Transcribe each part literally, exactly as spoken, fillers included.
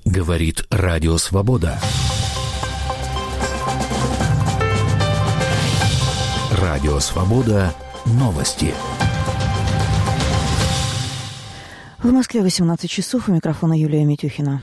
Говорит Радио Свобода. Радио Свобода. Новости. В Москве восемнадцать часов. У микрофона Юлия Митюхина.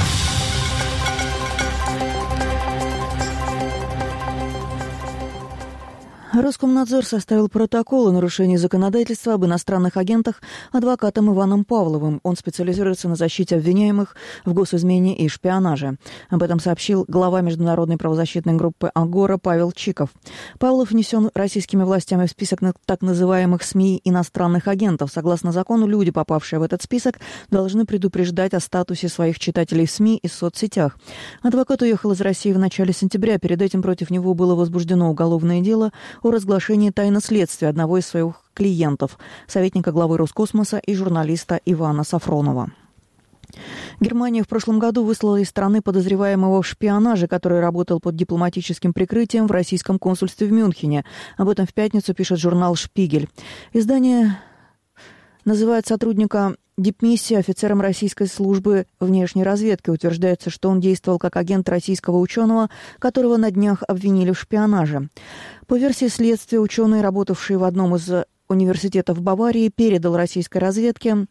Роскомнадзор составил протокол о нарушении законодательства об иностранных агентах адвокатом Иваном Павловым. Он специализируется на защите обвиняемых в госизмене и шпионаже. Об этом сообщил глава международной правозащитной группы «Агора» Павел Чиков. Павлов внесен российскими властями в список так называемых СМИ иностранных агентов. Согласно закону, люди, попавшие в этот список, должны предупреждать о статусе своих читателей в СМИ и соцсетях. Адвокат уехал из России в начале сентября. Перед этим против него было возбуждено уголовное дело о разглашении тайны следствия одного из своих клиентов, советника главы Роскосмоса и журналиста Ивана Сафронова. Германия в прошлом году выслала из страны подозреваемого в шпионаже, который работал под дипломатическим прикрытием в российском консульстве в Мюнхене. Об этом в пятницу пишет журнал «Шпигель». Издание называет сотрудника дипмиссии офицером российской службы внешней разведки. Утверждается, что он действовал как агент российского ученого, которого на днях обвинили в шпионаже. По версии следствия, ученый, работавший в одном из университетов Баварии, передал российской разведке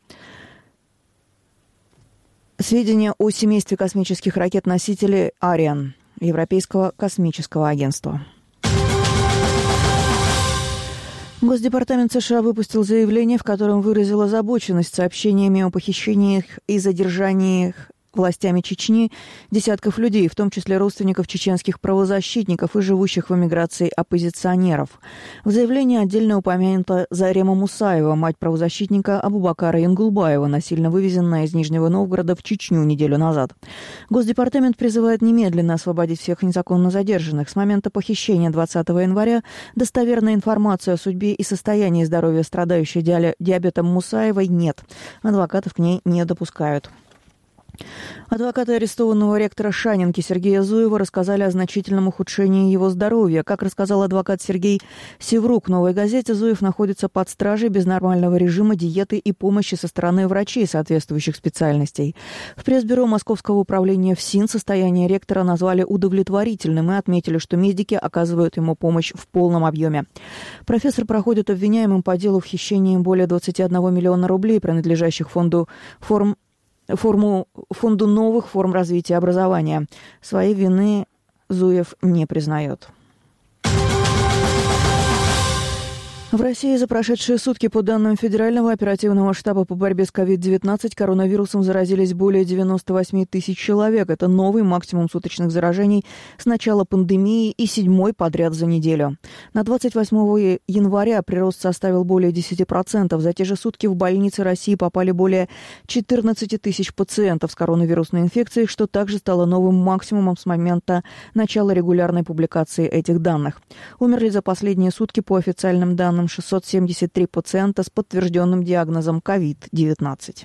сведения о семействе космических ракет-носителей «Ариан» Европейского космического агентства. Госдепартамент США выпустил заявление, в котором выразил озабоченность сообщениями о похищениях и задержаниях властями Чечни десятков людей, в том числе родственников чеченских правозащитников и живущих в эмиграции оппозиционеров. В заявлении отдельно упомянута Зарема Мусаева, мать правозащитника Абубакара Янгулбаева, насильно вывезенная из Нижнего Новгорода в Чечню неделю назад. Госдепартамент призывает немедленно освободить всех незаконно задержанных. С момента похищения двадцатого января достоверной информации о судьбе и состоянии здоровья страдающей диабетом Мусаевой нет. Адвокатов к ней не допускают. Адвокаты арестованного ректора Шанинки Сергея Зуева рассказали о значительном ухудшении его здоровья. Как рассказал адвокат Сергей Севрук «Новой газете», Зуев находится под стражей без нормального режима, диеты и помощи со стороны врачей соответствующих специальностей. В пресс-бюро Московского управления ФСИН состояние ректора назвали удовлетворительным и отметили, что медики оказывают ему помощь в полном объеме. Профессор проходит обвиняемым по делу в хищении более двадцати одного миллиона рублей, принадлежащих фонду форм Форму, фонду новых форм развития образования. Своей вины Зуев не признает. В России за прошедшие сутки, по данным Федерального оперативного штаба по борьбе с ковид девятнадцать, коронавирусом заразились более девяносто восемь тысяч человек. Это новый максимум суточных заражений с начала пандемии и седьмой подряд за неделю. На двадцать восьмого января прирост составил более десять процентов. За те же сутки в больницы России попали более четырнадцать тысяч пациентов с коронавирусной инфекцией, что также стало новым максимумом с момента начала регулярной публикации этих данных. Умерли за последние сутки, по официальным данным, шестьсот семьдесят три пациента с подтвержденным диагнозом ковид девятнадцать.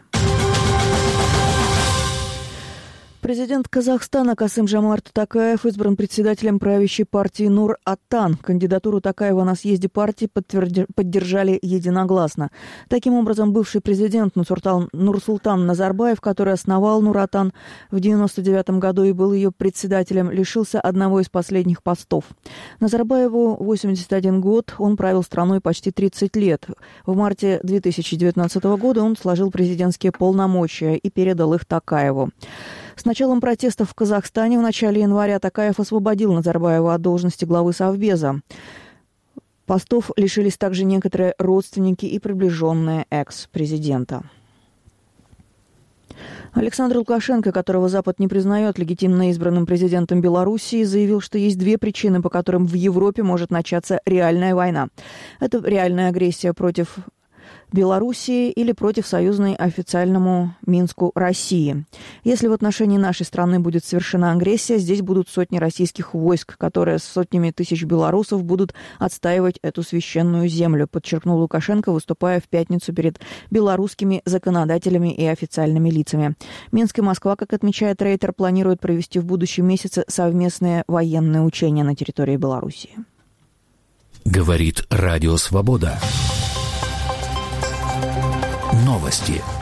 Президент Казахстана Касым-Жомарт Токаев избран председателем правящей партии Нур-Отан. Кандидатуру Токаева на съезде партии подтверди... поддержали единогласно. Таким образом, бывший президент Нурсултан, Нурсултан Назарбаев, который основал Нур-Отан в девяносто девятом году и был ее председателем, лишился одного из последних постов. Назарбаеву восемьдесят один год, он правил страной почти тридцать лет. В марте две тысячи девятнадцатого года он сложил президентские полномочия и передал их Токаеву. С началом протестов в Казахстане в начале января Токаев освободил Назарбаева от должности главы Совбеза. Постов лишились также некоторые родственники и приближенные экс-президента. Александр Лукашенко, которого Запад не признает легитимно избранным президентом Белоруссии, заявил, что есть две причины, по которым в Европе может начаться реальная война. Это реальная агрессия против Белоруссии или против союзной официальному Минску России. Если в отношении нашей страны будет совершена агрессия, здесь будут сотни российских войск, которые с сотнями тысяч белорусов будут отстаивать эту священную землю, подчеркнул Лукашенко, выступая в пятницу перед белорусскими законодателями и официальными лицами. Минск и Москва, как отмечает Рейтер, планируют провести в будущем месяце совместные военные учения на территории Белоруссии. Говорит Радио Свобода. Новости.